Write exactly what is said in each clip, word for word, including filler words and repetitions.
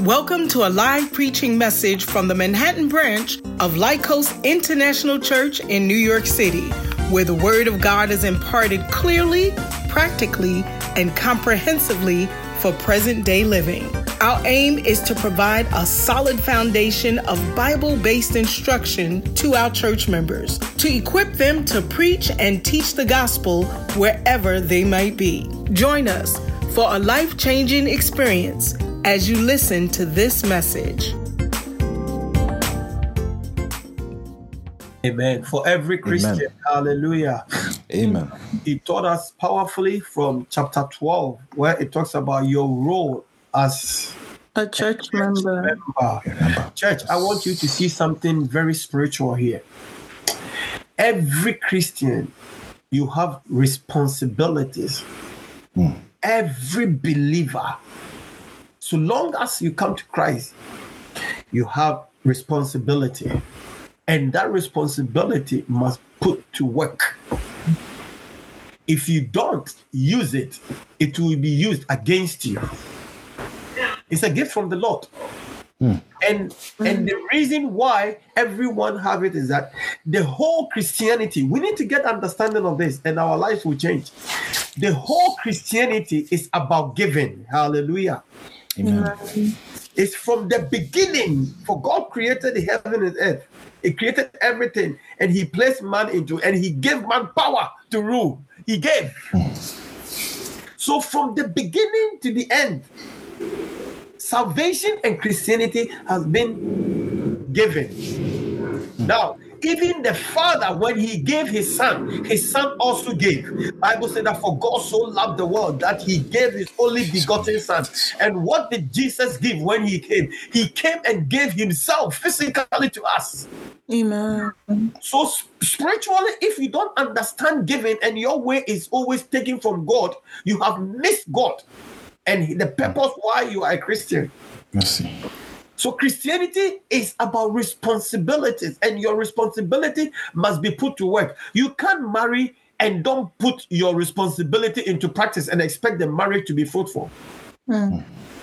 Welcome to a live preaching message from the Manhattan branch of Light Coast International Church in New York City, where the Word of God is imparted clearly, practically, and comprehensively for present-day living. Our aim is to provide a solid foundation of Bible-based instruction to our church members, to equip them to preach and teach the gospel wherever they might be. Join us for a life-changing experience as you listen to this message. Amen. For every Christian, Amen. Hallelujah. Amen. He taught us powerfully from chapter twelve, where it talks about your role as a church, a church member. member. Church, I want you to see something very spiritual here. Every Christian, you have responsibilities. Hmm. Every believer, so long as you come to Christ, you have responsibility. And that responsibility must put to work. If you don't use it, it will be used against you. It's a gift from the Lord. Mm. And, and the reason why everyone have it is that the whole Christianity, we need to get understanding of this and our lives will change. The whole Christianity is about giving. Hallelujah. Amen. It's from the beginning, for God created the heaven and earth. He created everything and he placed man into it and he gave man power to rule. He gave. So from the beginning to the end, salvation and Christianity has been given. Now, even the Father, when he gave his son, his son also gave. The Bible said that for God so loved the world that he gave his only begotten son. And what did Jesus give when he came? He came and gave himself physically to us. Amen. So spiritually, if you don't understand giving and your way is always taken from God, you have missed God and the purpose why you are a Christian. Merci. So Christianity is about responsibilities, and your responsibility must be put to work. You can't marry and don't put your responsibility into practice and expect the marriage to be fruitful. Mm.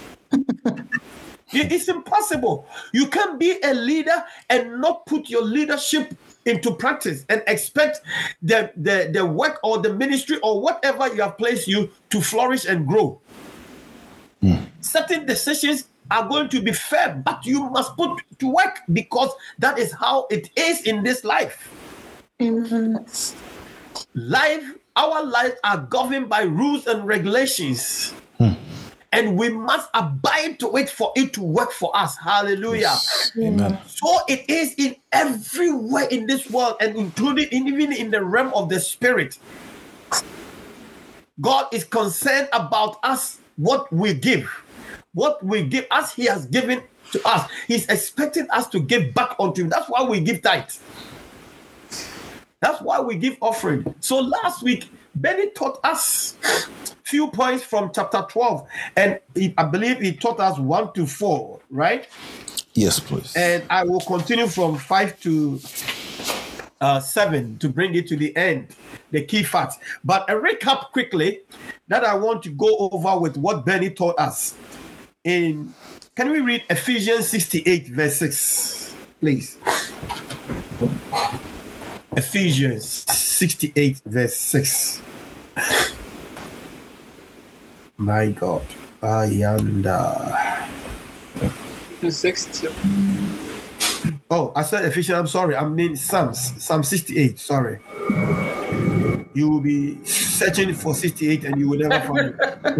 It's impossible. You can't be a leader and not put your leadership into practice and expect the, the, the work or the ministry or whatever you have placed you to flourish and grow. Mm. Certain decisions are going to be fair, but you must put to work because that is how it is in this life. Mm-hmm. Life, our lives are governed by rules and regulations. Hmm. And we must abide to it for it to work for us. Hallelujah. Yes. Amen. So it is in everywhere in this world and including in, even in the realm of the spirit. God is concerned about us, what we give. What we give, as he has given to us, he's expecting us to give back unto him. That's why we give tithe. That's why we give offering. So last week, Benny taught us few points from chapter twelve. And he, I believe he taught us one to four, right? Yes, please. And I will continue from five to uh, seven to bring it to the end, the key facts. But a recap quickly that I want to go over with what Benny taught us. In, can we read Ephesians sixty-eight, verse six, please? Ephesians sixty-eight, verse six. My God. Ayanda. six. Oh, I said Ephesians, I'm sorry. I mean Psalms. Psalm sixty-eight, sorry. You will be searching for sixty-eight and you will never find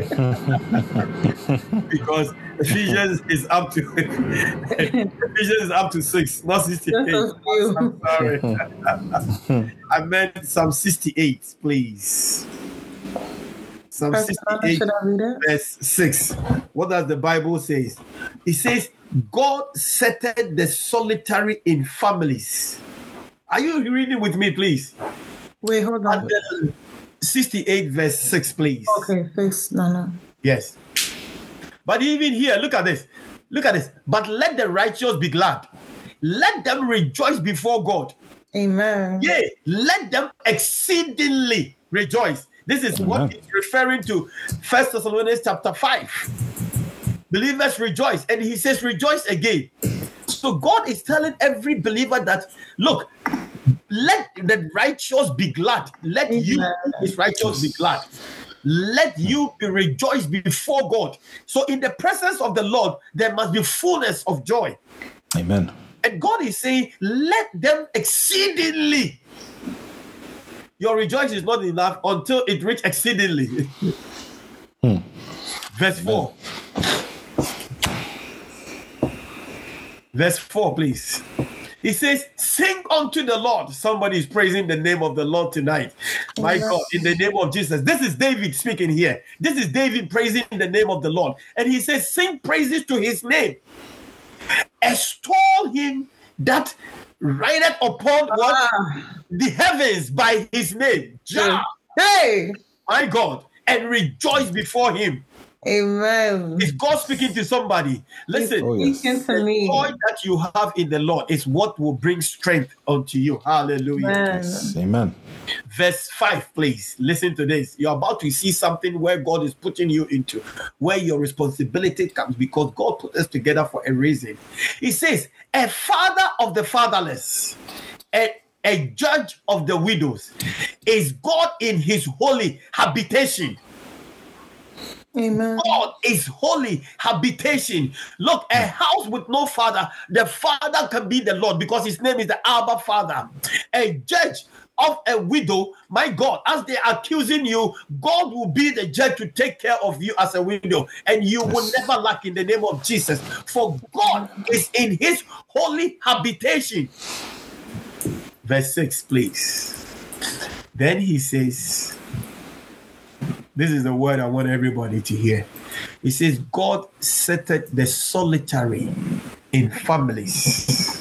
it. Because Ephesians is up to Ephesians is up to six, not sixty-eight. I'm sorry. I meant Psalm sixty-eight, please. Psalm sixty-eight, verse six. What does the Bible say? It says, God settled the solitary in families. Are you reading with me, please? Wait, hold on. sixty-eight, verse six, please. Okay, six. No, no. Yes. But even here, look at this. Look at this. But let the righteous be glad. Let them rejoice before God. Amen. Yea, let them exceedingly rejoice. This is Amen. What he's referring to. First Thessalonians chapter five. Believers rejoice. And he says, rejoice again. So God is telling every believer that, look, let the righteous be glad. Let you, his righteous, be glad. Let you be rejoiced before God. So in the presence of the Lord, there must be fullness of joy. Amen. And God is saying, let them exceedingly. Your rejoice is not enough until it reach exceedingly. Hmm. Verse four. Verse four, please. He says, sing unto the Lord. Somebody is praising the name of the Lord tonight. My God, in the name of Jesus. This is David speaking here. This is David praising the name of the Lord. And he says, sing praises to his name. Extol him that rideth upon what? Ah. The heavens by his name. Jah. Hey. My God. And rejoice before him. Amen. Is God speaking to somebody? Listen, Oh, yes. Speaking to me. the joy that you have in the Lord is what will bring strength unto you. Hallelujah. Amen. Yes. Amen. Verse five, please. Listen to this. You're about to see something where God is putting you into, where your responsibility comes, because God put us together for a reason. He says, a father of the fatherless, a, a judge of the widows, is God in his holy habitation. Amen. God is holy habitation. Look, a house with no father, the father can be the Lord because his name is the Abba Father. A judge of a widow, my God, as they're accusing you, God will be the judge to take care of you as a widow, and you will never lack in the name of Jesus. For God is in his holy habitation. Verse six, please. Then he says, this is the word I want everybody to hear. He says, God setteth the solitary in families.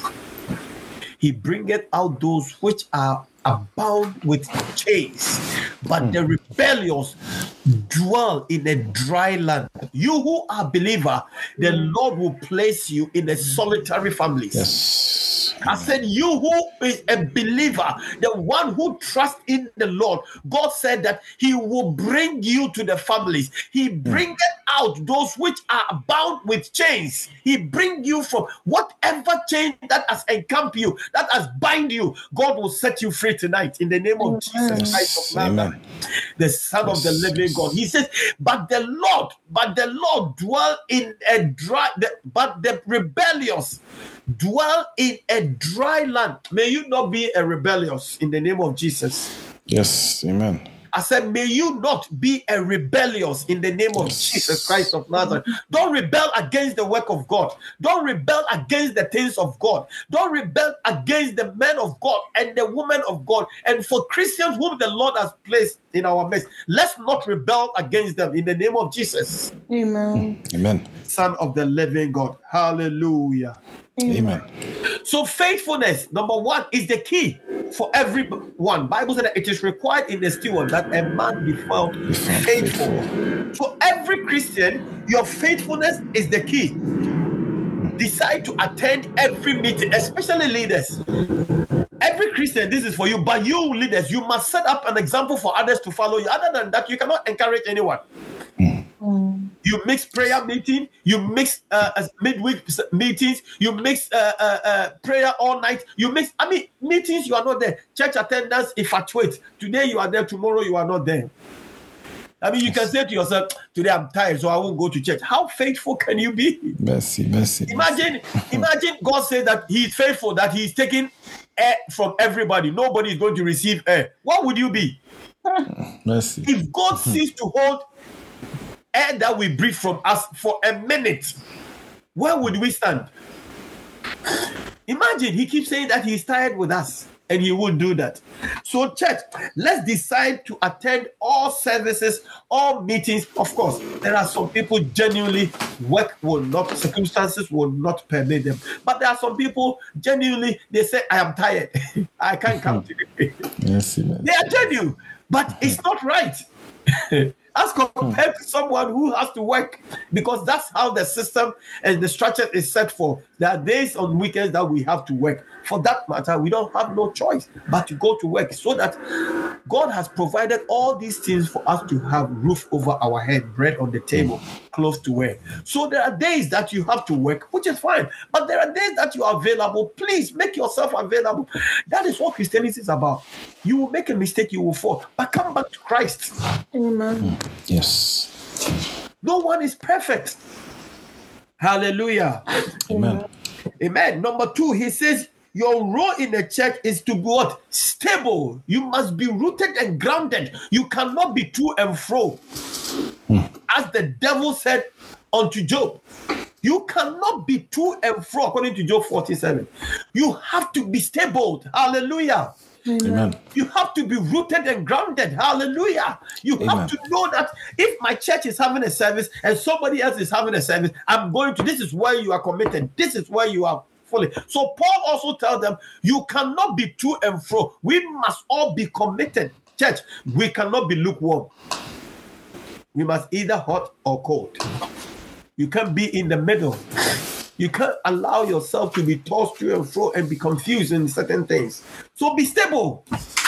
He bringeth out those which are abound with chains, but the rebellious dwell in a dry land. You who are believer, the Lord will place you in a solitary families. Yes. I said, you who is a believer, the one who trusts in the Lord, God said that he will bring you to the families. He bringeth out those which are bound with chains. He bring you from whatever chain that has encamped you, that has bind you. God will set you free tonight in the name of Jesus Christ of Nazareth, the Son of the living God. He says, but the Lord, but the Lord dwell in a dry, the, but the rebellious dwell in a dry land. May you not be a rebellious in the name of Jesus. Yes. Amen. I said, may you not be a rebellious in the name of Yes. Jesus Christ of Nazareth. Don't rebel against the work of God. Don't rebel against the things of God. Don't rebel against the men of God and the women of God. And for Christians whom the Lord has placed in our midst, let's not rebel against them in the name of Jesus. Amen. Amen. Son of the living God. Hallelujah. Amen. So faithfulness, number one, is the key for everyone. Bible said that it is required in the steward that a man be found Be found faithful. faithful. For every Christian, your faithfulness is the key. Decide to attend every meeting, especially leaders. Every Christian, this is for you, but you leaders, you must set up an example for others to follow you. Other than that, you cannot encourage anyone. Mm. You mix prayer meeting, you mix uh, midweek meetings, you mix uh, uh, uh, prayer all night, you mix, I mean, meetings, you are not there. Church attendance, infatuate. Today you are there, tomorrow you are not there. I mean, you can say to yourself, today I'm tired, so I won't go to church. How faithful can you be? Mercy, mercy. Imagine, imagine God said that he is faithful, that he is taking air from everybody. Nobody is going to receive air. What would you be? Mercy. If God ceased to hold air that we breathe from us for a minute, where would we stand? Imagine, he keeps saying that he's tired with us, and he won't do that. So, church, let's decide to attend all services, all meetings. Of course, there are some people genuinely work will not, circumstances will not permit them. But there are some people genuinely, they say, I am tired. I can't come today. Mercy, mercy. They are genuine, but it's not right. as compared to someone who has to work, because that's how the system and the structure is set for. There are days on weekends that we have to work. For that matter, we don't have no choice but to go to work, so that God has provided all these things for us to have roof over our head, bread on the table, clothes to wear. So there are days that you have to work, which is fine, but there are days that you are available. Please make yourself available. That is what Christianity is about. You will make a mistake, you will fall, but come back to Christ. Amen. Yes. No one is perfect. Hallelujah. Amen. Amen. Number two, he says, your role in the church is to be what? Stable. You must be rooted and grounded. You cannot be to and fro. Hmm. As the devil said unto Job, you cannot be to and fro, according to Job forty-seven. You have to be stable. Hallelujah. Amen. You have to be rooted and grounded. Hallelujah. You Amen. have to know that if my church is having a service and somebody else is having a service, I'm going to, this is where you are committed. This is where you are fully. So Paul also tells them, you cannot be to and fro. We must all be committed. Church, we cannot be lukewarm. We must either hot or cold. You can't be in the middle. You can't allow yourself to be tossed to and fro and be confused in certain things. So be stable.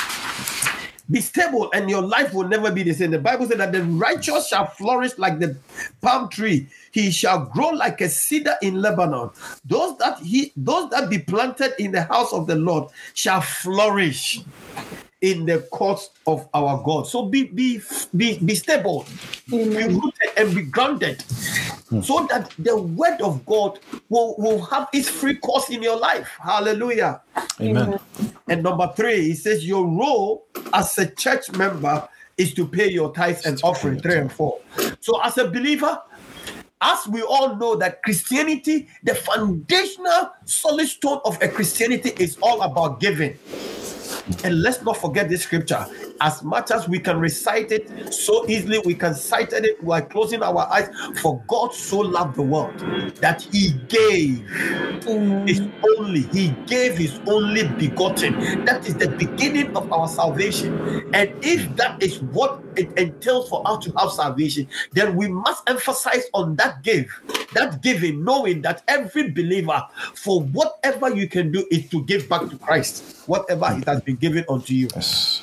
Be stable, and your life will never be the same. The Bible said that the righteous shall flourish like the palm tree. He shall grow like a cedar in Lebanon. Those that he, those that be planted in the house of the Lord shall flourish in the courts of our God. So be be be, be stable, Amen. Be rooted and be grounded, hmm. so that the word of God will, will have its free course in your life. Hallelujah. Amen. And number three, he says your role as a church member is to pay your tithes and offering. Three and four. So as a believer, as we all know that Christianity, the foundational solid stone of a Christianity is all about giving. And let's not forget this scripture. As much as we can recite it so easily, we can cite it while closing our eyes. For God so loved the world that he gave mm-hmm. his only, he gave his only begotten. That is the beginning of our salvation. And if that is what it entails for us to have salvation, then we must emphasize on that give, that giving, knowing that every believer, for whatever you can do, is to give back to Christ, whatever it has been given unto you. Yes.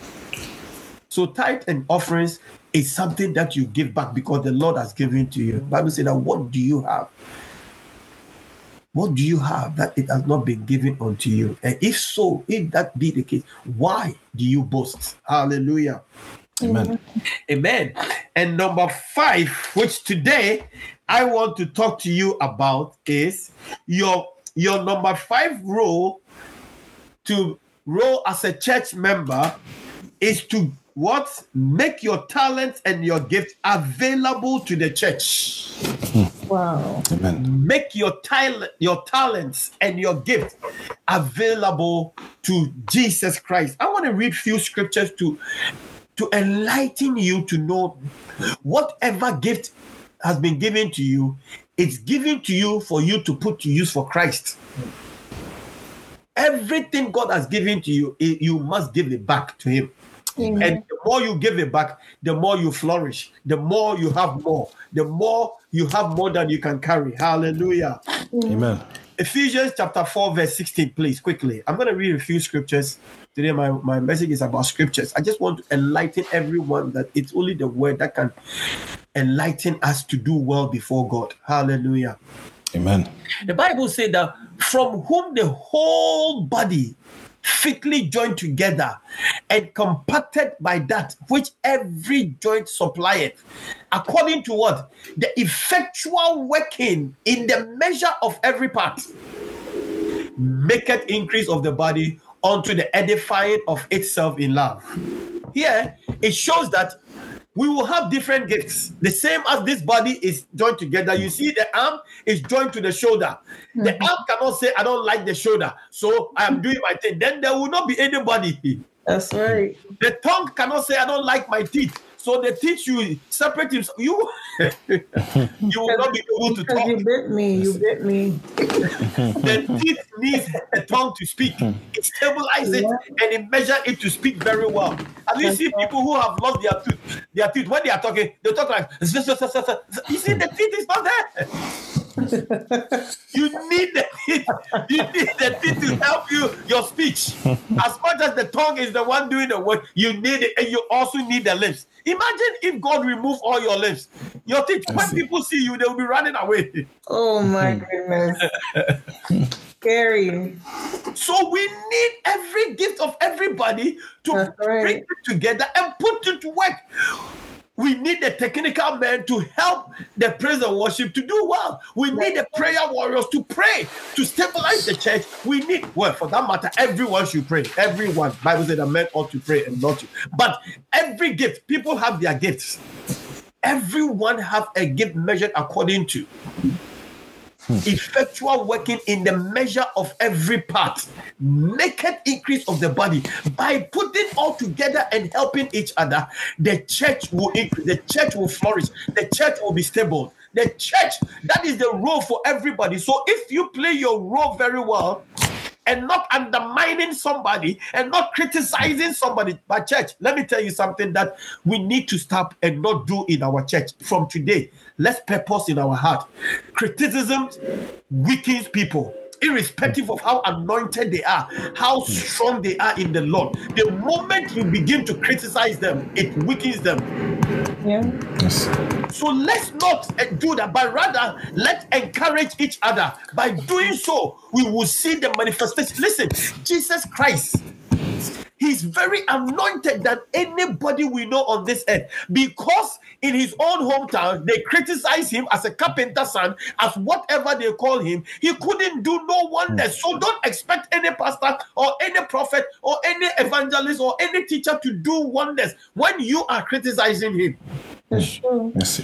So tithe and offerings is something that you give back because the Lord has given to you. The Bible says that what do you have? What do you have that it has not been given unto you? And if so, if that be the case, why do you boast? Hallelujah. Amen. Amen. And number five, which today I want to talk to you about, is your, your number five role to role as a church member is to what? Make your talents and your gifts available to the church. Wow. Amen. Make your talent, your talents and your gifts available to Jesus Christ. I want to read a few scriptures to, to enlighten you to know whatever gift has been given to you, it's given to you for you to put to use for Christ. Everything God has given to you, you must give it back to him. Amen. And the more you give it back, the more you flourish, the more you have more, the more you have more than you can carry. Hallelujah. Amen. Ephesians chapter four, verse sixteen, please, quickly. I'm going to read a few scriptures. Today, my, my message is about scriptures. I just want to enlighten everyone that it's only the word that can enlighten us to do well before God. Hallelujah. Amen. The Bible said that from whom the whole body fitly joined together and compacted by that which every joint supplieth, according to what? The effectual working in the measure of every part, maketh increase of the body unto the edifying of itself in love. Here, it shows that we will have different gifts. The same as this body is joined together. You see, the arm is joined to the shoulder. Mm-hmm. The arm cannot say, I don't like the shoulder, so I am doing my thing. Then there will not be anybody. That's right. The tongue cannot say, I don't like my teeth. So the teeth you separate himself. You, you will not be able to talk. You bit me. You bit me. The teeth needs a tongue to speak. It stabilizes it and it measures it to speak very well. Have you seen people who have lost their tooth? Their teeth, when they are talking, they talk like, you see, the teeth is not there. You need the teeth. You need the teeth to help you, your speech. As much as the tongue is the one doing the work, you need it, and you also need the lips. Imagine if God removed all your lips, your teeth. When people see you, they will be running away. Oh my goodness. Scary. So we need every gift of everybody to That's right. bring it together and put it to work. We need the technical men to help the praise and worship to do well. We need the prayer warriors to pray, to stabilize the church. We need, well, for that matter, everyone should pray. Everyone. Bible said that men ought to pray and not to. But every gift, people have their gifts. Everyone have a gift measured according to effectual working in the measure of every part, naked increase of the body. By putting all together and helping each other, the church will increase, the church will flourish, the church will be stable. The church, that is the role for everybody. So if you play your role very well and not undermining somebody and not criticizing somebody, but church, let me tell you something that we need to stop and not do in our church from today. Let's purpose in our heart. Criticism weakens people, irrespective of how anointed they are, how strong they are in the Lord. The moment you begin to criticize them, it weakens them. Yeah. Yes. So let's not do that, but rather let's encourage each other. By doing so, we will see the manifestation. Listen, Jesus Christ, he's very anointed than anybody we know on this earth, because in his own hometown, they criticize him as a carpenter's son, as whatever they call him. He couldn't do no wonders. So don't expect any pastor or any prophet or any evangelist or any teacher to do wonders when you are criticizing him. That's true. Yes.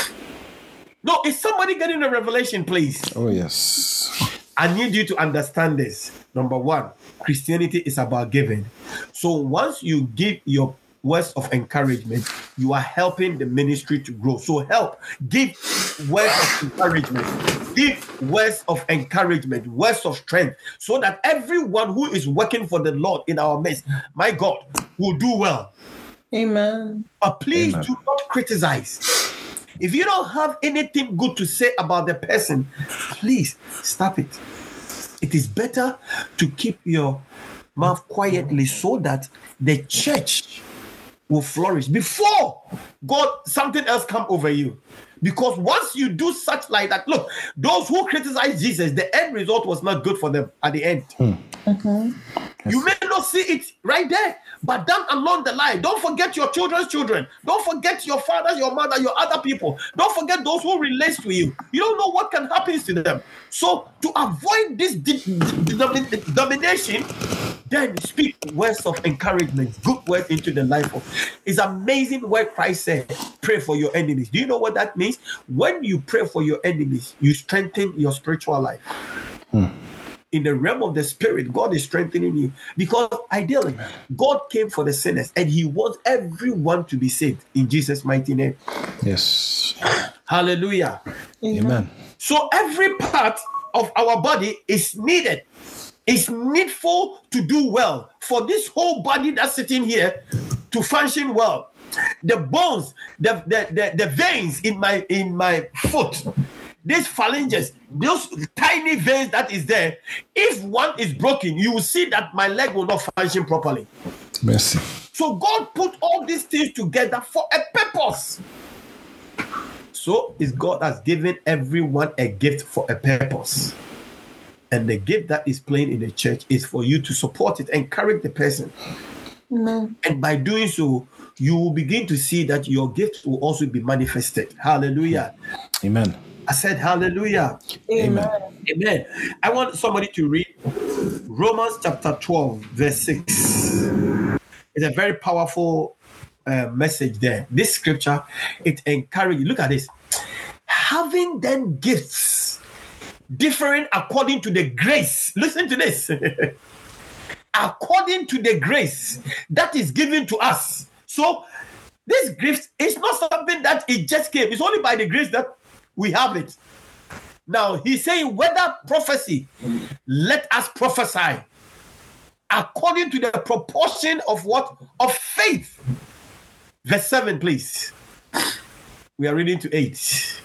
No, is somebody getting a revelation, please? Oh, yes. I need you to understand this. Number one, Christianity is about giving. So once you give your words of encouragement, you are helping the ministry to grow. So help, give words of encouragement, give words of encouragement, words of strength, so that everyone who is working for the Lord in our midst, my God, will do well. Amen. But please Amen. do not criticize. If you don't have anything good to say about the person, please stop it. It is better to keep your mouth quietly so that the church will flourish before God, something else come over you. Because once you do such like that, look, those who criticize Jesus, the end result was not good for them at the end. Hmm. Mm-hmm. You may not see it right there, but down along the line, don't forget your children's children. Don't forget your father, your mother, your other people. Don't forget those who relate to you. You don't know what can happen to them. So to avoid this de- de- de- domination, then speak words of encouragement, good words into the life of. It's amazing what Christ said, pray for your enemies. Do you know what that means? When you pray for your enemies, you strengthen your spiritual life. Hmm. In the realm of the spirit, God is strengthening you, because ideally, God came for the sinners and he wants everyone to be saved in Jesus' mighty name. Yes. Hallelujah. Amen. So every part of our body is needed. It's needful to do well for this whole body that's sitting here to function well. The bones, the, the, the, the veins in my in my foot, these phalanges, those tiny veins that is there, if one is broken, you will see that my leg will not function properly. Mercy. So God put all these things together for a purpose. So is God has given everyone a gift for a purpose. And the gift that is playing in the church is for you to support it, encourage the person. Amen. And by doing so, you will begin to see that your gift will also be manifested. Hallelujah. Amen. I said hallelujah. Amen. Amen. I want somebody to read Romans chapter twelve, verse six. It's a very powerful uh, message there. This scripture, it encourages. Look at this. Having then gifts differing according to the grace. Listen to this. According to the grace that is given to us. So this gift is not something that it just came. It's only by the grace that we have it. Now he's saying, whether prophecy, let us prophesy according to the proportion of what? Of faith. Verse seven, please. We are reading to eight.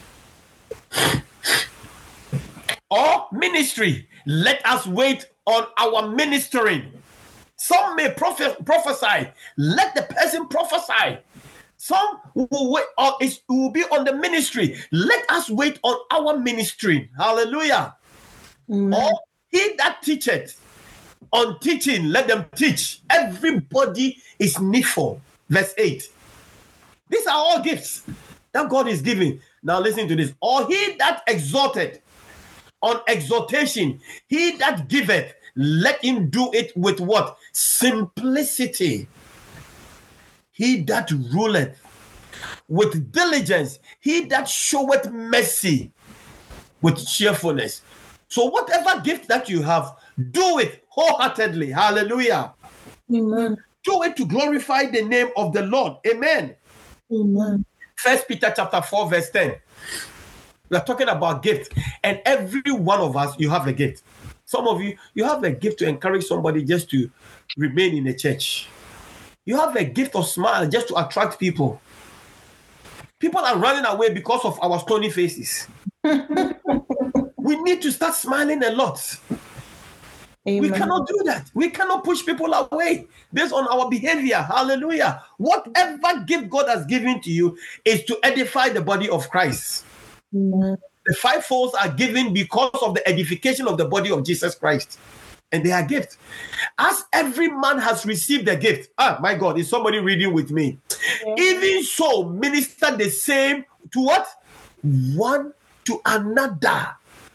Or ministry, let us wait on our ministering. Some may prophe- prophesy. Let the person prophesy. Some will wait, or it will be on the ministry. Let us wait on our ministry. Hallelujah. Mm. Or he that teacheth, on teaching, let them teach. Everybody is needful. Verse eight. These are all gifts that God is giving. Now listen to this. Or he that exhorted, on exhortation, he that giveth, let him do it with what? Simplicity. He that ruleth with diligence, he that showeth mercy with cheerfulness. So whatever gift that you have, do it wholeheartedly. Hallelujah. Amen. Do it to glorify the name of the Lord. Amen. Amen. First Peter chapter four, verse ten. We are talking about gift, and every one of us, you have a gift. Some of you, you have a gift to encourage somebody just to remain in the church. You have a gift of smile just to attract people. People are running away because of our stony faces. We need to start smiling a lot. Amen. We cannot do that. We cannot push people away based on our behavior. Hallelujah. Whatever gift God has given to you is to edify the body of Christ. Amen. The fivefolds are given because of the edification of the body of Jesus Christ. And they are gifts. As every man has received a gift. Ah, my God, is somebody reading with me? Yeah. Even so, minister the same to what? One to another.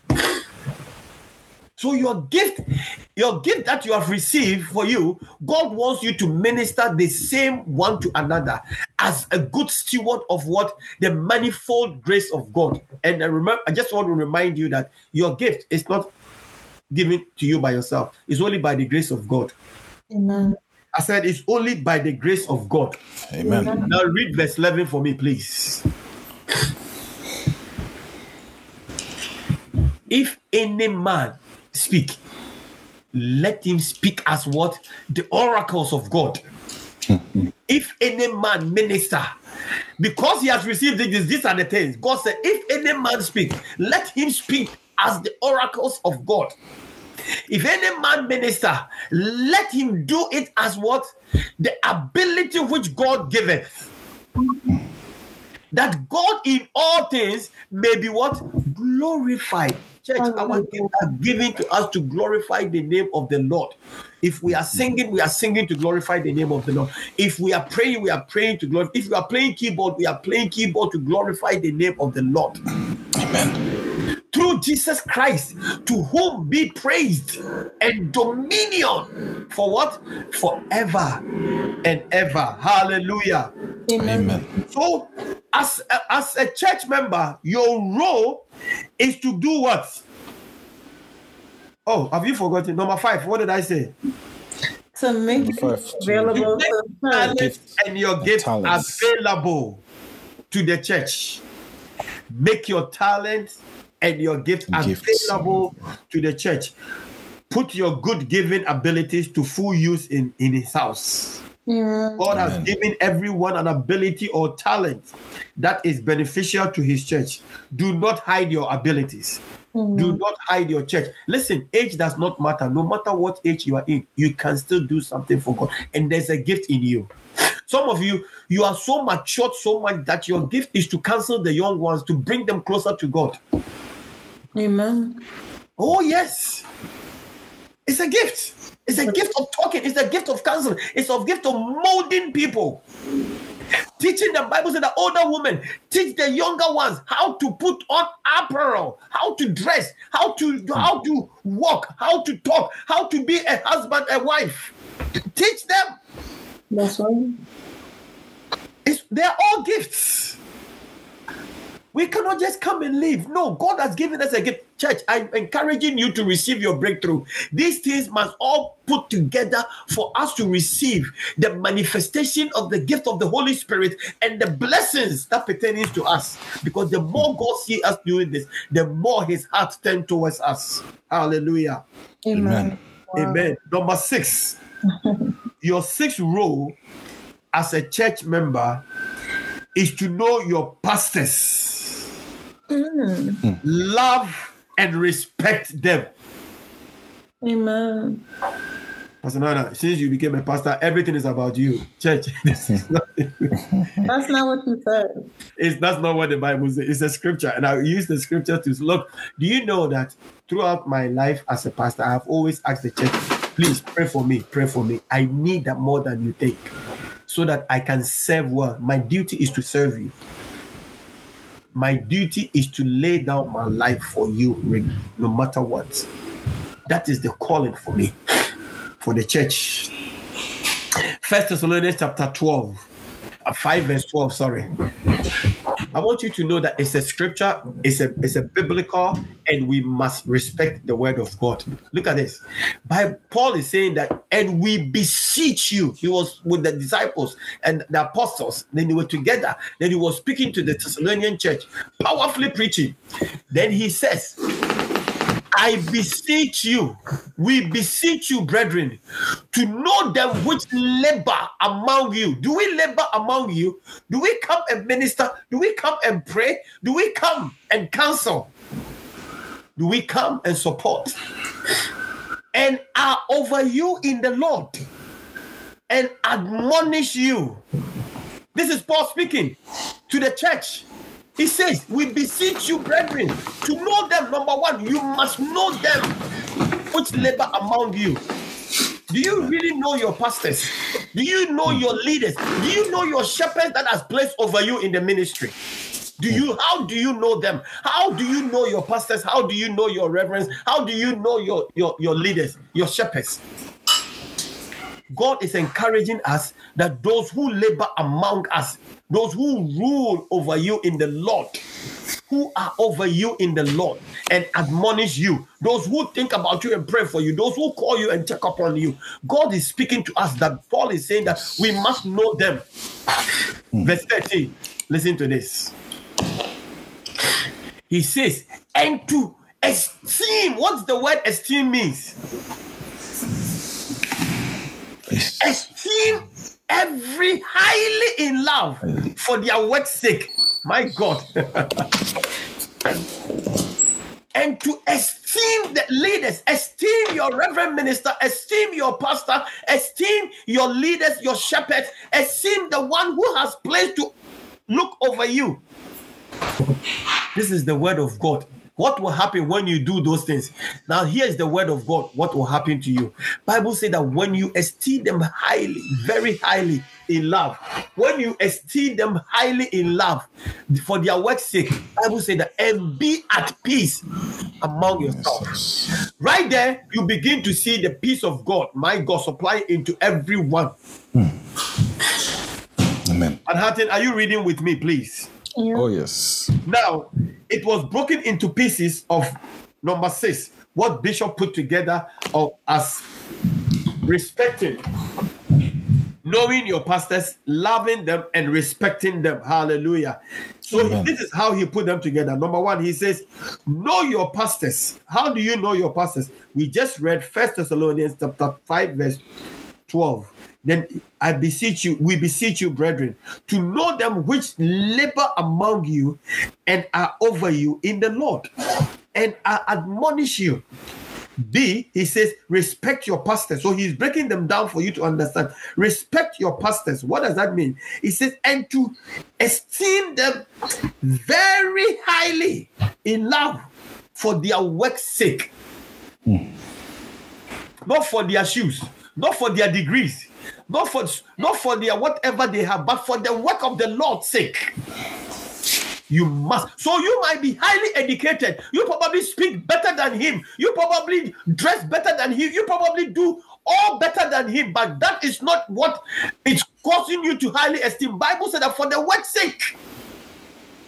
So your gift, your gift that you have received for you, God wants you to minister the same one to another as a good steward of what? The manifold grace of God. And I remember, I just want to remind you that your gift is not given to you by yourself. It's only by the grace of God. Amen. I said it's only by the grace of God. Amen. Amen. Now read verse eleven for me, please. If any man speak, let him speak as what? The oracles of God. If any man minister, because he has received this, these are the things. God said, if any man speak, let him speak as the oracles of God. If any man minister, let him do it as what? The ability which God giveth. That God in all things may be what? Glorified. Church, our gifts are given to us to glorify the name of the Lord. If we are singing, we are singing to glorify the name of the Lord. If we are praying, we are praying to glorify. If we are playing keyboard, we are playing keyboard to glorify the name of the Lord. Amen. Through Jesus Christ, to whom be praised and dominion for what? Forever and ever. Hallelujah. Amen. So, as a, as a church member, your role is to do what? Oh, have you forgotten? Number five, what did I say? To make it available to make talent and your gift available to the church. Make your talent and your gift Gifts. available to the church. Put your good giving abilities to full use in, in his house. Yeah. God Amen. has given everyone an ability or talent that is beneficial to his church. Do not hide your abilities. Mm-hmm. Do not hide your church. Listen, age does not matter. No matter what age you are in, you can still do something for God. And there's a gift in you. Some of you, you are so matured so much that your gift is to counsel the young ones, to bring them closer to God. Amen. Oh, yes. It's a gift. It's a gift of talking. It's a gift of counseling. It's a gift of molding people. Teaching the Bible said the older women teach the younger ones how to put on apparel, how to dress, how to how to walk, how to talk, how to be a husband, a wife. Teach them. That's right. It's, they're all gifts. We cannot just come and leave. No, God has given us a gift. Church, I'm encouraging you to receive your breakthrough. These things must all put together for us to receive the manifestation of the gift of the Holy Spirit and the blessings that pertains to us. Because the more God sees us doing this, the more his heart turns towards us. Hallelujah. Amen. Wow. Amen. Number six. Your sixth role as a church member is to know your pastors. Mm. Love and respect them. Amen. Pastor Nana, since you became a pastor, everything is about you. Church, this is not that's not what you said. It's, that's not what the Bible says. It's a scripture. And I use the scripture to look. Do you know that throughout my life as a pastor, I have always asked the church, please pray for me, pray for me. I need that more than you think so that I can serve well. My duty is to serve you. My duty is to lay down my life for you, no matter what. That is the calling for me, for the church. First Thessalonians chapter twelve, five verse twelve, sorry. I want you to know that it's a scripture, it's a, it's a biblical, and we must respect the word of God. Look at this. By Paul is saying that, and we beseech you. He was with the disciples and the apostles. Then they were together. Then he was speaking to the Thessalonian church, powerfully preaching. Then he says, I beseech you, we beseech you, brethren, to know them which labor among you. Do we labor among you? Do we come and minister? Do we come and pray? Do we come and counsel? Do we come and support? And are over you in the Lord and admonish you. This is Paul speaking to the church. He says, we beseech you, brethren, to know them. Number one, you must know them which labor among you. Do you really know your pastors? Do you know your leaders? Do you know your shepherds that has placed over you in the ministry? Do you? How do you know them? How do you know your pastors? How do you know your reverends? How do you know your, your, your leaders, your shepherds? God is encouraging us that those who labor among us, those who rule over you in the Lord, who are over you in the Lord and admonish you, those who think about you and pray for you, those who call you and check up on you. God is speaking to us that Paul is saying that we must know them. Mm. Verse thirteen, listen to this. He says, and to esteem, what's the word esteem means? Esteem every highly in love for their work's sake. My God. And to esteem the leaders, esteem your reverend minister, esteem your pastor, esteem your leaders, your shepherds, esteem the one who has placed to look over you. This is the word of God. What will happen when you do those things? Now, here's the word of God. What will happen to you? Bible says that when you esteem them highly, very highly in love, when you esteem them highly in love for their work's sake, Bible says that and be at peace among yourselves. Right there, you begin to see the peace of God, my God, supply into everyone. Hmm. Amen. Manhattan, are you reading with me, please? Yeah. Oh, yes. Now, it was broken into pieces of number six, what Bishop put together of as respecting, knowing your pastors, loving them, and respecting them. Hallelujah. So Amen. This is how he put them together. Number one, he says, know your pastors. How do you know your pastors? We just read First Thessalonians chapter five, verse twelve. Then I beseech you, we beseech you, brethren, to know them which labor among you and are over you in the Lord, and I admonish you. B, he says, respect your pastors. So he's breaking them down for you to understand. Respect your pastors. What does that mean? He says, and to esteem them very highly in love for their work's sake. Mm. Not for their shoes, not for their degrees, not for not for their whatever they have, but for the work of the Lord's sake. You must. So you might be highly educated. You probably speak better than him. You probably dress better than him. You probably do all better than him. But that is not what is causing you to highly esteem. Bible said that for the work's sake.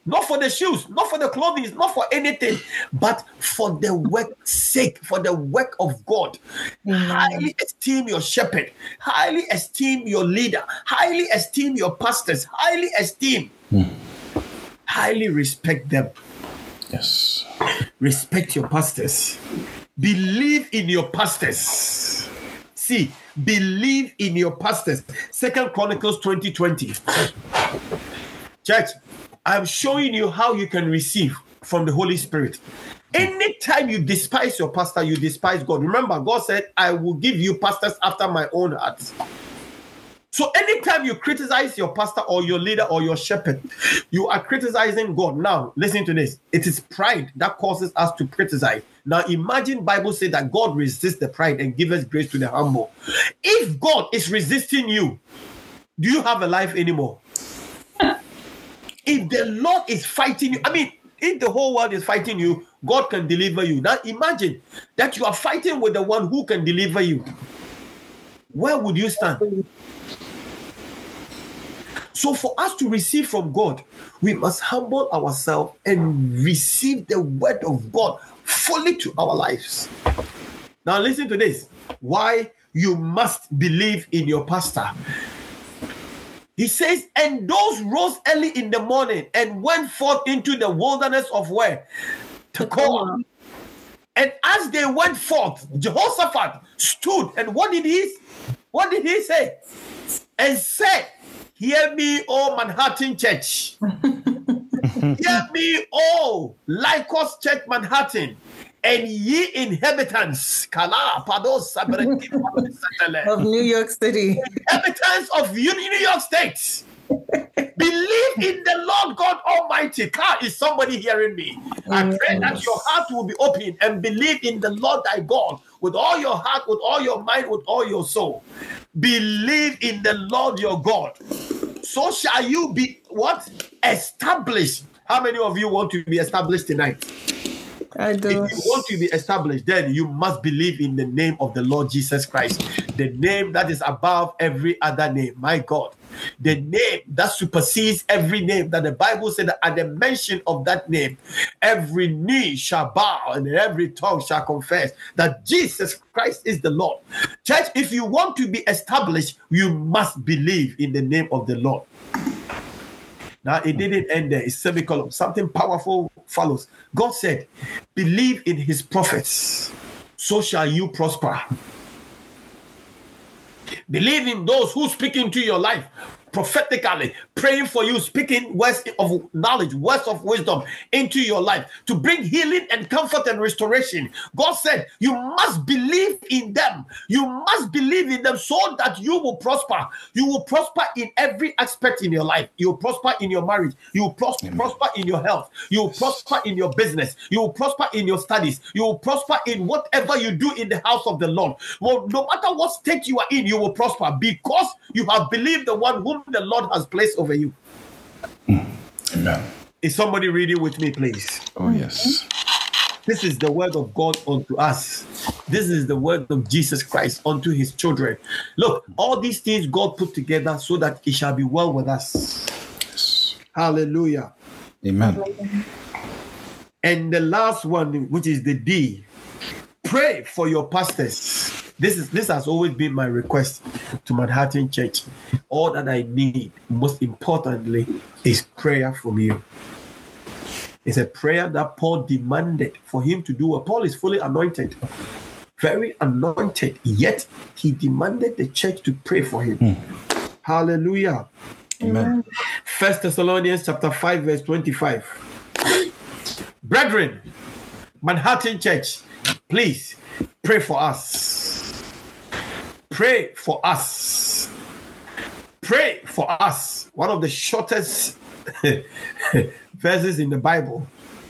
Not for the shoes, not for the clothing, not for anything, but for the work's sake, for the work of God. Amen. Highly esteem your shepherd, highly esteem your leader, highly esteem your pastors, highly esteem, Hmm. highly respect them. Yes. Respect your pastors. Believe in your pastors. See, believe in your pastors. Second Chronicles twenty twenty. Church, I'm showing you how you can receive from the Holy Spirit. Anytime you despise your pastor, you despise God. Remember, God said, I will give you pastors after my own heart. So anytime you criticize your pastor or your leader or your shepherd, you are criticizing God. Now, listen to this. It is pride that causes us to criticize. Now, imagine Bible says that God resists the pride and gives grace to the humble. If God is resisting you, do you have a life anymore? If the Lord is fighting you, I mean, if the whole world is fighting you, God can deliver you. Now, imagine that you are fighting with the one who can deliver you. Where would you stand? So for us to receive from God, we must humble ourselves and receive the word of God fully to our lives. Now listen to this. Why you must believe in your pastor. He says, and those rose early in the morning and went forth into the wilderness of where? Tekoa. And as they went forth, Jehoshaphat stood, and what did he what did he say? And said, hear me, O Manhattan Church. Hear me, O Lycos Church Manhattan, and ye inhabitants Kala, Pados, Of New York City. inhabitants of New York State. Believe in the Lord God Almighty. Car, is somebody hearing me? I pray that your heart will be open and believe in the Lord thy God with all your heart, with all your mind, with all your soul. Believe in the Lord your God. So shall you be what? Established. How many of you want to be established tonight? I do. If you want to be established, then you must believe in the name of the Lord Jesus Christ, the name that is above every other name. My God, the name that supersedes every name, that the Bible said that at the mention of that name, every knee shall bow and every tongue shall confess that Jesus Christ is the Lord. Church, if you want to be established, you must believe in the name of the Lord. Now, it didn't end there. It's semicolon. Something powerful follows. God said, believe in his prophets, so shall you prosper. Believe in those who speak into your life prophetically, praying for you, speaking words of knowledge, words of wisdom into your life to bring healing and comfort and restoration. God said, you must believe in them. You must believe in them so that you will prosper. You will prosper in every aspect in your life. You will prosper in your marriage. You will pros- prosper in your health. You will prosper in your business. You will prosper in your studies. You will prosper in whatever you do in the house of the Lord. Well, no matter what state you are in, you will prosper because you have believed the one whom the Lord has placed over you. Amen. Is somebody reading with me, please? Oh, yes. This is the word of God unto us. This is the word of Jesus Christ unto his children. Look, all these things God put together so that it shall be well with us. Yes. Hallelujah. Amen. And the last one, which is the D, pray for your pastors. This is this has always been my request to Manhattan Church. All that I need, most importantly, is prayer from you. It's a prayer that Paul demanded for him to do. Paul is fully anointed, very anointed, yet he demanded the church to pray for him. Mm. Hallelujah. Amen. First Thessalonians chapter five, verse twenty-five. Brethren, Manhattan Church, please pray for us. Pray for us. Pray for us. One of the shortest verses in the Bible.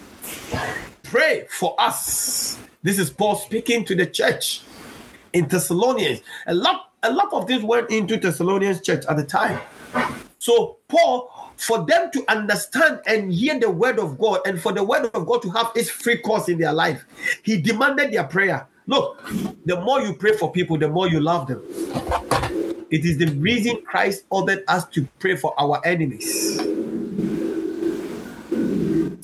Pray for us. This is Paul speaking to the church in Thessalonians. A lot, a lot of this went into Thessalonians church at the time. So Paul, for them to understand and hear the word of God, and for the word of God to have its free course in their life, he demanded their prayer. Look, the more you pray for people, the more you love them. It is the reason Christ ordered us to pray for our enemies.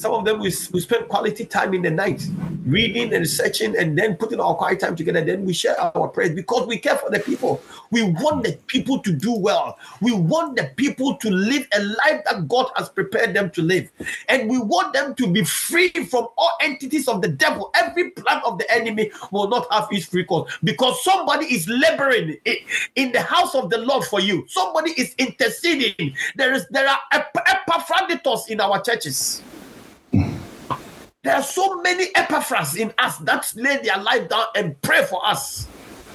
some of them we, we spend quality time in the night, reading and researching, and then putting our quiet time together. Then we share our prayers because we care for the people. We want the people to do well. We want the people to live a life that God has prepared them to live. And we want them to be free from all entities of the devil. Every plan of the enemy will not have its free course, because somebody is laboring in the house of the Lord for you. Somebody is interceding. There is there are Epaphroditus in our churches. There are so many Epaphras in us that lay their life down and pray for us.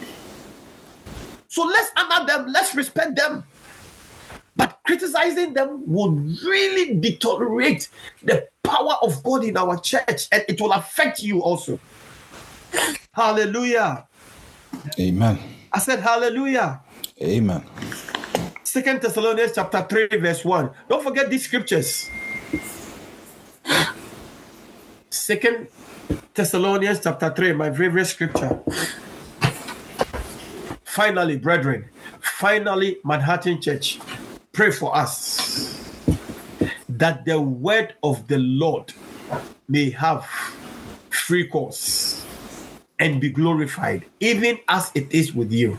So let's honor them, let's respect them. But criticizing them would really deteriorate the power of God in our church, and it will affect you also. Hallelujah. Amen. I said hallelujah. Amen. Second Thessalonians chapter three, verse one. Don't forget these scriptures. Second Thessalonians chapter three, my favorite scripture. Finally, brethren, finally, Manhattan Church, pray for us that the word of the Lord may have free course and be glorified, even as it is with you.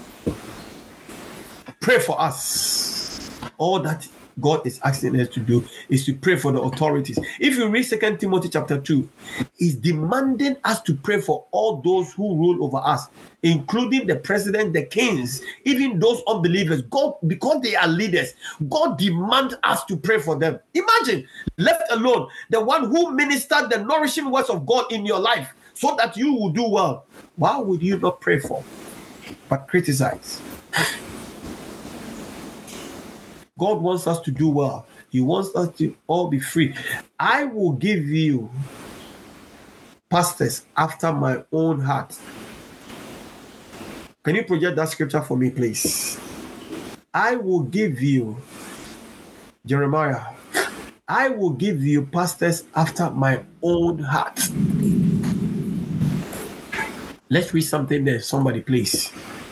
Pray for us. All that God is asking us to do is to pray for the authorities. If you read Second Timothy chapter two, he's demanding us to pray for all those who rule over us, including the president, the kings, even those unbelievers. God, because they are leaders, God demands us to pray for them. Imagine, left alone, the one who ministered the nourishing words of God in your life so that you will do well. Why would you not pray for, but criticize? God wants us to do well. He wants us to all be free. I will give you pastors after my own heart. Can you project that scripture for me, please? I will give you, Jeremiah, I will give you pastors after my own heart. Let's read something there. Somebody, please.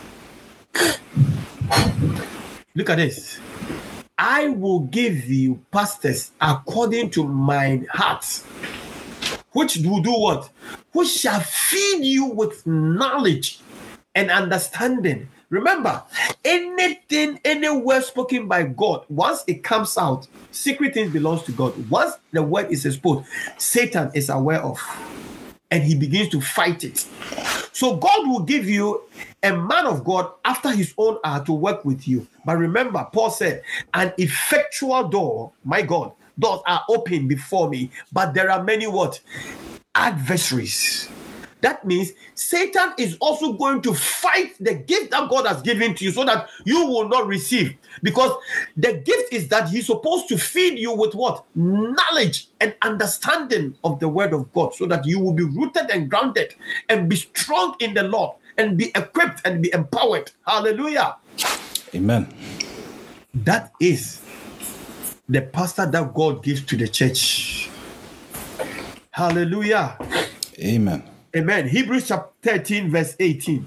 Look at this. I will give you pastors according to my heart, which will do what? Which shall feed you with knowledge and understanding. Remember, anything, any word spoken by God, once it comes out, secret things belongs to God. Once the word is exposed, Satan is aware of, and he begins to fight it. So God will give you a man of God after his own heart to work with you. But remember, Paul said, an effectual door, my God, doors are open before me, but there are many what? Adversaries. That means Satan is also going to fight the gift that God has given to you so that you will not receive. Because the gift is that he's supposed to feed you with what? Knowledge and understanding of the word of God, so that you will be rooted and grounded and be strong in the Lord and be equipped and be empowered. Hallelujah. Amen. That is the pastor that God gives to the church. Hallelujah. Amen. Amen. Hebrews chapter thirteen, verse eighteen.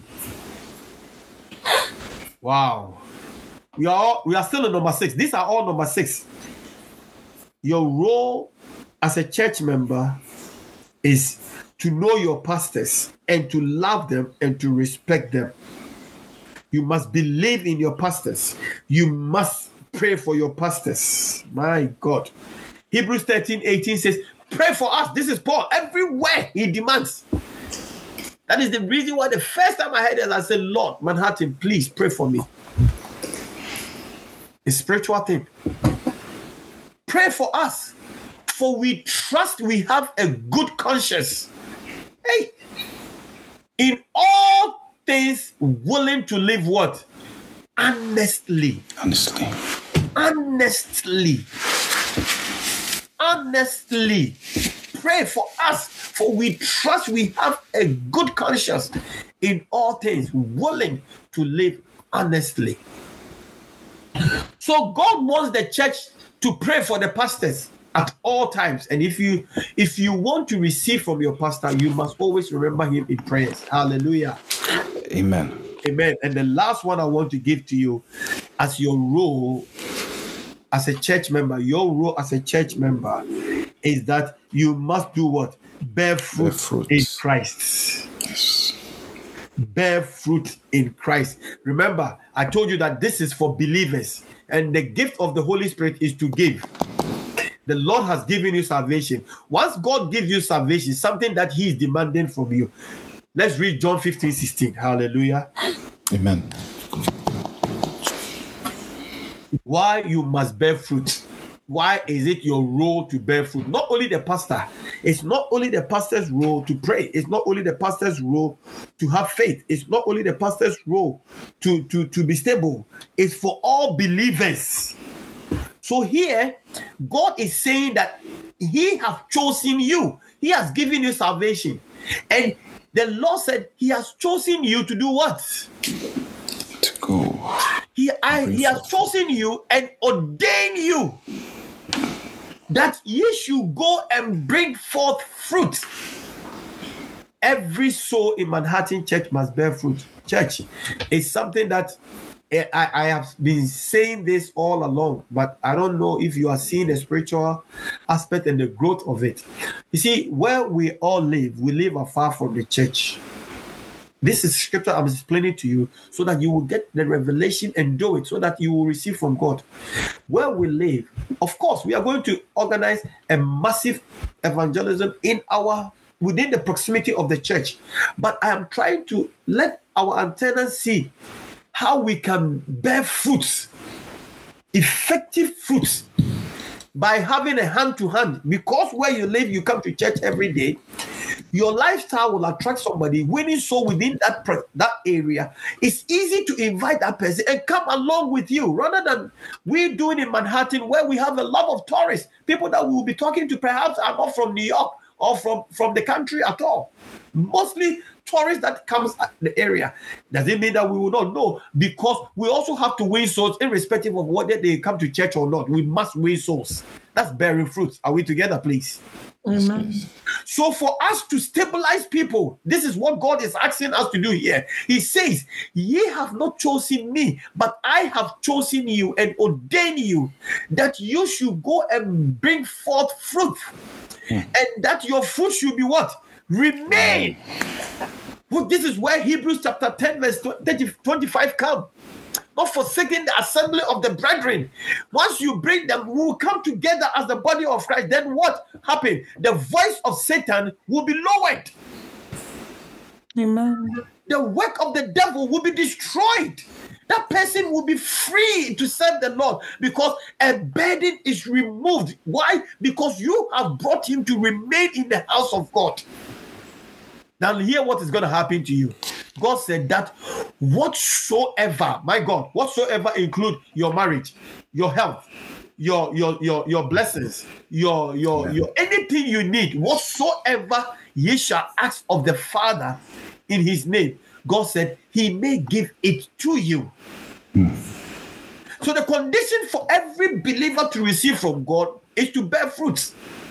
Wow. We are all, we are still in number six. These are all number six. Your role as a church member is to know your pastors and to love them and to respect them. You must believe in your pastors. You must pray for your pastors. My God. Hebrews thirteen, eighteen says, pray for us. This is Paul. Everywhere he demands. That is the reason why the first time I heard it, I said, Lord, Manhattan, please pray for me. It's a spiritual thing. Pray for us, for we trust we have a good conscience. Hey, in all things willing to live what? Honestly. Honestly. Honestly. Honestly. Pray for us, for we trust we have a good conscience in all things, willing to live honestly. So God wants the church to pray for the pastors at all times. And if you if you want to receive from your pastor, you must always remember him in prayers. Hallelujah. Amen. Amen. And the last one I want to give to you as your role as a church member, your role as a church member is that you must do what? Bear fruit, Bear fruit. in Christ. Yes. Bear fruit in Christ. Remember, I told you that this is for believers, and the gift of the Holy Spirit is to give. The Lord has given you salvation. Once God gives you salvation, something that He is demanding from you. Let's read John fifteen sixteen. Hallelujah. Amen. Why you must bear fruit. Why is it your role to bear fruit? Not only the pastor. It's not only the pastor's role to pray. It's not only the pastor's role to have faith. It's not only the pastor's role to, to, to be stable. It's for all believers. So here, God is saying that He has chosen you. He has given you salvation. And the Lord said He has chosen you to do what? To go. He, I, he has chosen you and ordained you that ye should go and bring forth fruit. Every soul in Manhattan Church must bear fruit. Church is something that I, I have been saying this all along, but I don't know if you are seeing the spiritual aspect and the growth of it. You see, where we all live, we live afar from the church. This is scripture I'm explaining to you so that you will get the revelation and do it, so that you will receive from God. Where we live, of course, we are going to organize a massive evangelism in our within the proximity of the church. But I am trying to let our antennas see how we can bear fruits, effective fruits, by having a hand-to-hand. Because where you live, you come to church every day. Your lifestyle will attract somebody, winning soul within that that area. It's easy to invite that person and come along with you, rather than we doing in Manhattan, where we have a lot of tourists, people that we will be talking to perhaps are not from New York or from, from the country at all. Mostly tourists that comes at the area. Does it mean that we will not know? Because we also have to win souls, irrespective of whether they come to church or not. We must win souls. That's bearing fruits. Are we together, please? Amen. So for us to stabilize people, this is what God is asking us to do here. He says, ye have not chosen me, but I have chosen you and ordained you that you should go and bring forth fruit. Hmm. And that your fruit should be what? Remain. Well, this is where Hebrews chapter ten verse twenty-five come. Not forsaking the assembly of the brethren. Once you bring them, we will come together as the body of Christ. Then what happened? The voice of Satan will be lowered. Amen. The work of the devil will be destroyed. That person will be free to serve the Lord because a burden is removed. Why? Because you have brought him to remain in the house of God. Now hear what is going to happen to you. God said that whatsoever, my God, whatsoever include your marriage, your health, your your your your blessings, your your your anything you need, whatsoever ye shall ask of the Father in his name, God said he may give it to you. Hmm. So the condition for every believer to receive from God is to bear fruits.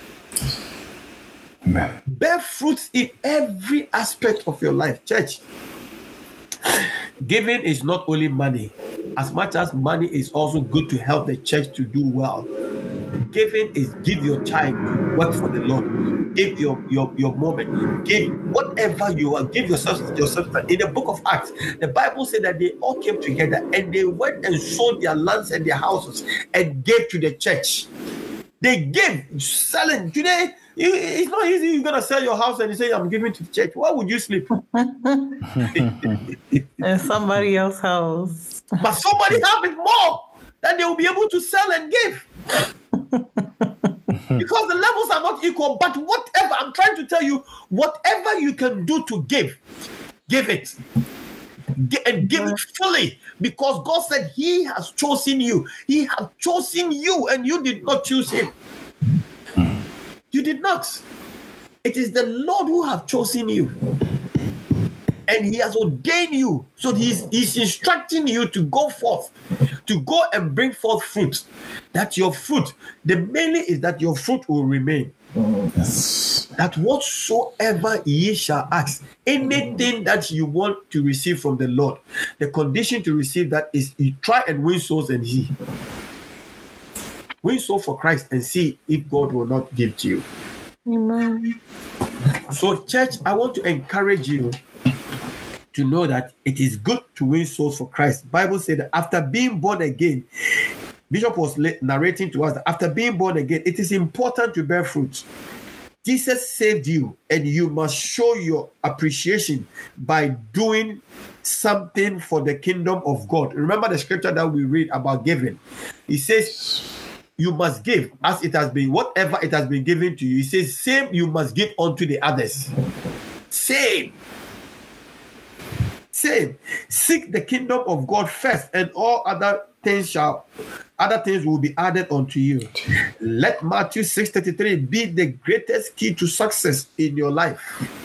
Amen. Bear fruits in every aspect of your life, church. Giving is not only money, as much as money is also good to help the church to do well. Giving is give your time, work for the Lord. Give your your your moment. Give whatever you are. Give yourself yourself. In the book of Acts, the Bible said that they all came together and they went and sold their lands and their houses and gave to the church. They gave, selling. Today, it's not easy. You're gonna sell your house and you say, "I'm giving to the church." Where would you sleep? In somebody else's house. But somebody have it more that they will be able to sell and give. Because the levels are not equal. But whatever, I'm trying to tell you, whatever you can do to give, give it. And give it fully, because God said he has chosen you. He has chosen you and you did not choose him. You did not. It is the Lord who has chosen you. And he has ordained you. So he's, he's instructing you to go forth, to go and bring forth fruit. That your fruit, the mainly is that your fruit will remain. Yes. That whatsoever ye shall ask, anything that you want to receive from the Lord, the condition to receive that is you try and win souls and he. Win soul for Christ and see if God will not give to you. Amen. So, church, I want to encourage you to know that it is good to win souls for Christ. The Bible said that after being born again, Bishop was narrating to us that after being born again, it is important to bear fruit. Jesus saved you, and you must show your appreciation by doing something for the kingdom of God. Remember the scripture that we read about giving. It says, you must give as it has been, whatever it has been given to you. It says, same you must give unto the others. Same. Same. Seek the kingdom of God first, and all other things shall, other things will be added unto you. Let Matthew six thirty-three be the greatest key to success in your life.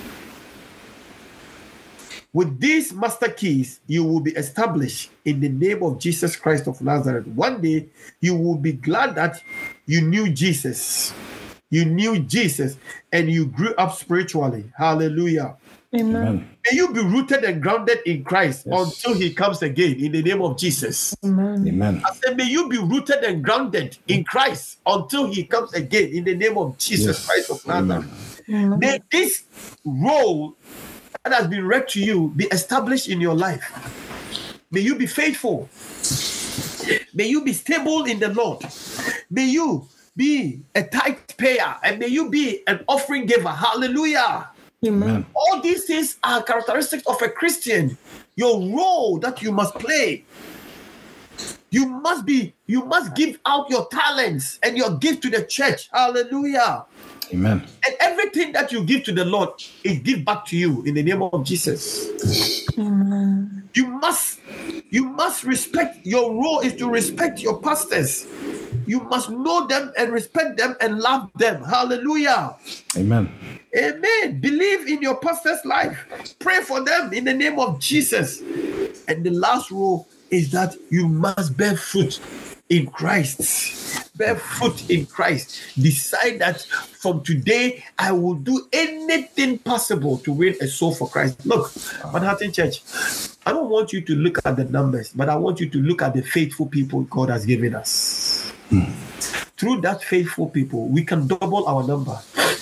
With these master keys, you will be established in the name of Jesus Christ of Nazareth. One day, you will be glad that you knew Jesus. You knew Jesus, and you grew up spiritually. Hallelujah. Amen. May you be rooted and grounded in Christ Yes. until he comes again in the name of Jesus. Amen. Amen. I said, may you be rooted and grounded in Christ until he comes again in the name of Jesus Yes. Christ of Nazareth. Amen. Amen. May this role that has been read to you be established in your life. May you be faithful. May you be stable in the Lord. May you be a tithe payer, and may you be an offering giver. Hallelujah. Amen. All these things are characteristics of a Christian. Your role that you must play. You must be, you must give out your talents and your gift to the church. Hallelujah. Amen. And everything that you give to the Lord is give back to you in the name of Jesus. Amen. You must, you must respect, your role is to respect your pastors. You must know them and respect them and love them. Hallelujah. Amen. Amen. Believe in your pastor's life. Pray for them in the name of Jesus. And the last rule is that you must bear fruit in Christ. Bear fruit in Christ. Decide that from today, I will do anything possible to win a soul for Christ. Look, Manhattan Church, I don't want you to look at the numbers, but I want you to look at the faithful people God has given us. Hmm. Through that faithful people, we can double our number.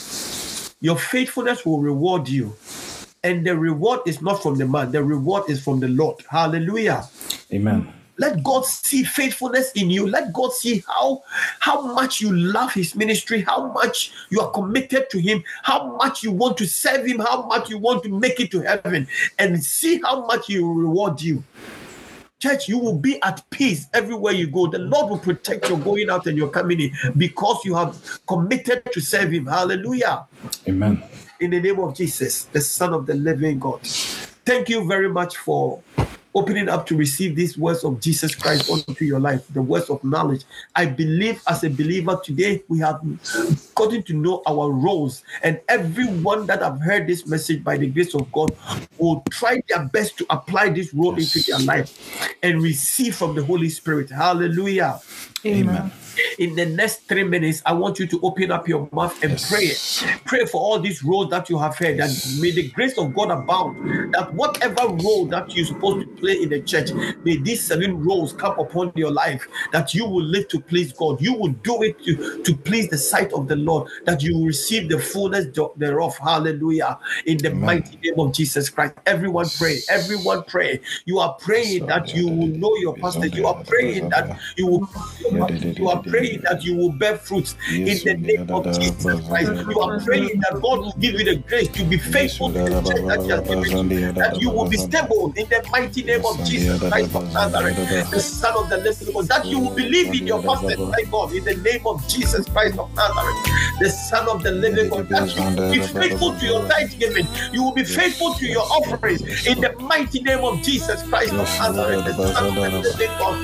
Your faithfulness will reward you. And the reward is not from the man. The reward is from the Lord. Hallelujah. Amen. Let God see faithfulness in you. Let God see how, how much you love his ministry, how much you are committed to him, how much you want to serve him, how much you want to make it to heaven, and see how much he will reward you. Church, you will be at peace everywhere you go. The Lord will protect your going out and your coming in because you have committed to serve him. Hallelujah. Amen. In the name of Jesus, the Son of the living God. Thank you very much for opening up to receive these words of Jesus Christ onto your life, the words of knowledge. I believe as a believer today, we have gotten to know our roles, and everyone that have heard this message by the grace of God will try their best to apply this role yes. into their life and receive from the Holy Spirit. Hallelujah. Amen. In the next three minutes, I want you to open up your mouth and yes. pray. Pray for all these roles that you have heard, yes. that may the grace of God abound, that whatever role that you're supposed to play in the church, may these seven roles come upon your life, that you will live to please God. You will do it to, to please the sight of the Lord, that you will receive the fullness thereof. Hallelujah. In the Amen. Mighty name of Jesus Christ. Everyone pray. Everyone pray. You are praying that you will know your pastor. You are praying that you will, you are praying that you will bear fruits in the name of Jesus Christ. You are praying that God will give you the grace to be faithful to the church that He has given you, that you will be stable in the mighty name of Jesus Christ of Nazareth, the Son of the living God, that you will believe in your pastor, my God, in the name of Jesus Christ of Nazareth, the Son of the living God, that you will be faithful to your tithe giving, you will be faithful to your offerings in the mighty name of Jesus Christ of Nazareth, the Son of the living God.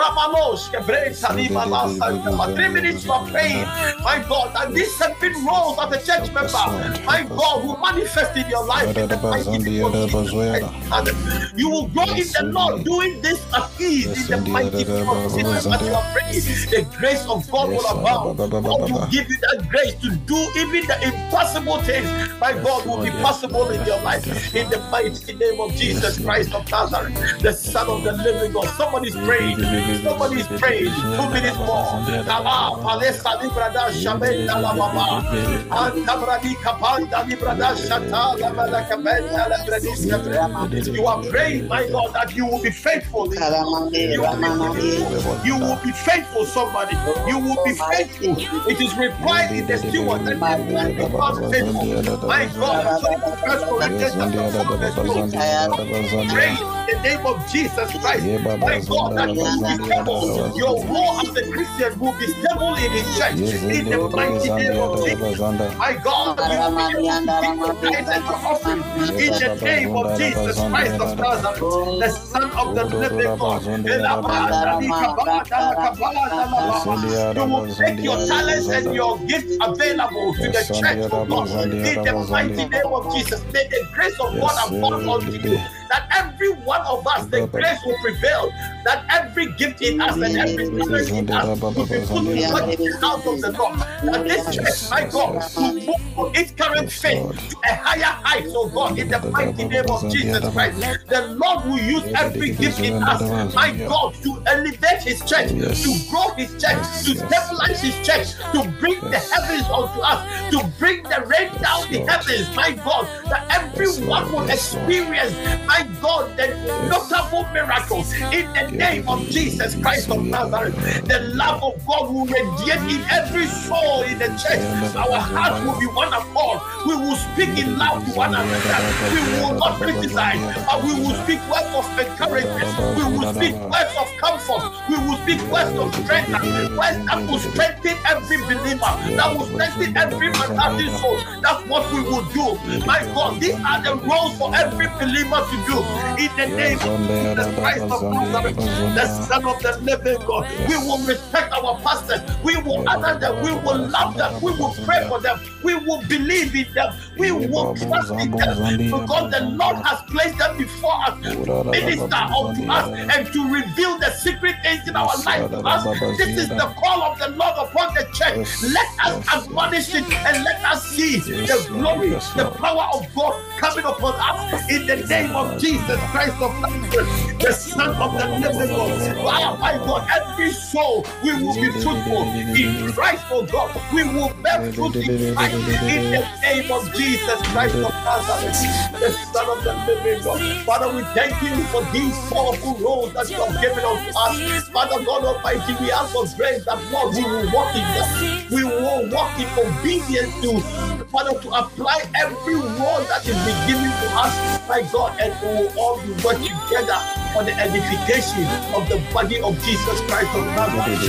Three minutes for praying, my God, and these seven roles of a church member, my God, will manifest in your life in the mighty name of Jesus Christ. You will grow in the Lord doing this at ease in the mighty name of Jesus as you are praying. The grace of God will abound. God will give you that grace to do even the impossible things. My God will be possible in your life in the mighty name of Jesus Christ of Nazareth, the Son of the living God. Somebody's praying. Somebody's praying. Two minutes more. Kaba, Palesa Librada, Shabenda La Baba, Antabradi Kapanda Librada, Shata, La Malakabenda, La Bradis. You are praying, my God, that you will be faithful. You will be faithful. You will be faithful, somebody. You will be faithful. It is required in the steward that you will be found faithful. My God, First Corinthians pray in the name of Jesus Christ. My God, that you will be stable. Your war as a Christian will be stable in his church. In the mighty name of Jesus. My God, you will be able to give your tithes and your offering. In the name of Jesus Christ of Nazareth, the Son of the living God. You will make your talents and your gifts available to the church of God. In the mighty name of Jesus, may the grace of God abound unto you. That every one of us, the grace will prevail. That every gift in us and every talent in us will be put to work out of the Lord. That this church, my God, will move from its current faith to a higher height, oh God, in the mighty name of Jesus Christ. The Lord will use every gift in us, my God, to elevate his church, to grow his church, to stabilize his church, to bring the heavens unto us, to bring the rain down the heavens, my God, that everyone will experience, my God, the notable miracles in the name of Jesus Christ of Nazareth. The love of God will radiate in every soul in the church. Our hearts will be one accord. We will speak in loud to one another. We will not criticize, but we will speak words of encouragement. We will speak words of comfort. We will speak words of strength. Words that will strengthen every believer. That will strengthen every man's soul. That's what we will do. My God, these are the roles for every believer to do. In the name of Jesus Christ of Nazareth, the Son of the living God, we will respect our pastors. We will honor them. We will love them. We will pray for them. We will believe in them. We will trust in them because the Lord has placed them before us to minister unto us and to reveal the secret things in our life to us. This is the call of the Lord upon the church. Let us admonish it and let us see the glory, the power of God coming upon us in the name of Jesus Christ of Nazareth, the Son of the living God. Wow, my God, every soul we will be fruitful in Christ, oh God. We will bear fruit in Christ in the name of Jesus Christ of Nazareth, the Son of the living God. Father, we thank you for these powerful roles that you have given unto us. Father God Almighty, we ask for grace that Lord, we will walk in them. We will walk in obedience to Father, to apply every word that is been given to us, my God, and we will all be working together for the edification of the body of Jesus Christ of Nazareth.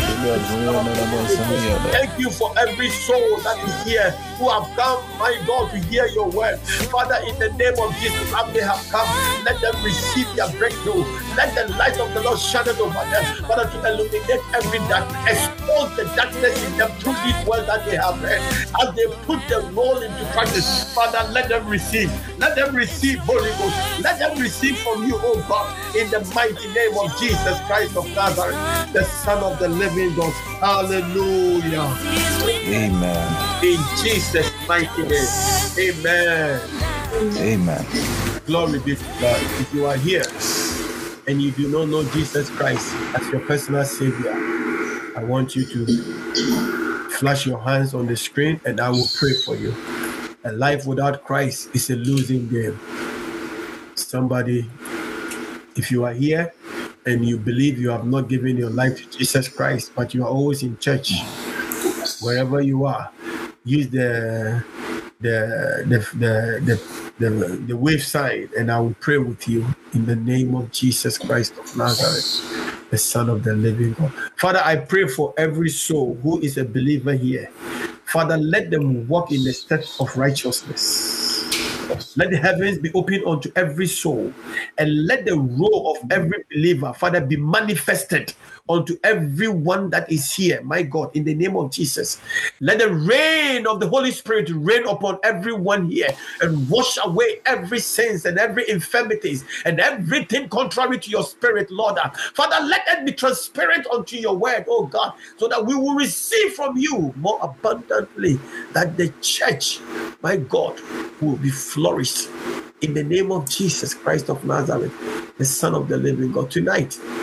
Thank you for every soul that is here who have come, my God, to hear your word. Father, in the name of Jesus, as they have come, let them receive their breakthrough. Let the light of the Lord shine over them, Father, to illuminate every darkness, expose the darkness in them through this word that they have read. As they put the role into practice, Father, let them receive. Let them receive Holy Ghost. Let them receive from you, oh God, in the mighty name of Jesus Christ of Nazareth, the Son of the living God. Hallelujah. Amen. In Jesus' mighty name. Amen. Amen. Glory be to God. If you are here and you do not know Jesus Christ as your personal Savior, I want you to flash your hands on the screen and I will pray for you. A life without Christ is a losing game. Somebody, if you are here and you believe you have not given your life to Jesus Christ, but you are always in church, wherever you are, use the the the the the, the, the wave sign and I will pray with you in the name of Jesus Christ of Nazareth, the Son of the living God. Father, I pray for every soul who is a believer here. Father, let them walk in the steps of righteousness. Let the heavens be open unto every soul, and let the role of every believer, Father, be manifested unto everyone that is here, my God, in the name of Jesus. Let the rain of the Holy Spirit rain upon everyone here and wash away every sins and every infirmities and everything contrary to your spirit, Lord. Father, let it be transparent unto your word, oh God, so that we will receive from you more abundantly, that the church, my God, will be flourished in the name of Jesus Christ of Nazareth, the Son of the living God. Tonight,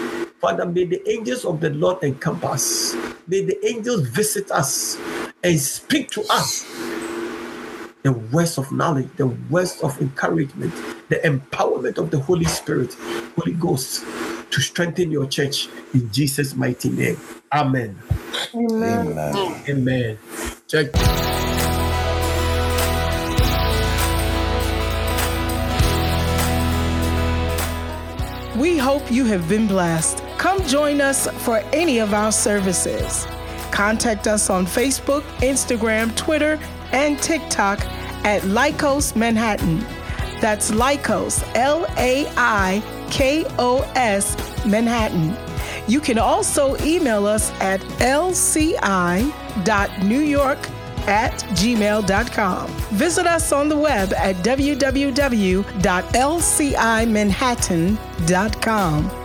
Father, may the angels of the Lord encamp us. May the angels visit us and speak to us the words of knowledge, the words of encouragement, the empowerment of the Holy Spirit, Holy Ghost, to strengthen your church in Jesus' mighty name. Amen. Amen. Amen. Amen. Church. We hope you have been blessed. Come join us for any of our services. Contact us on Facebook, Instagram, Twitter, and TikTok at Lycos Manhattan. That's Lycos, L A I K O S, Manhattan. You can also email us at lci.newyork at gmail dot com. Visit us on the web at w w w dot l c i manhattan dot com.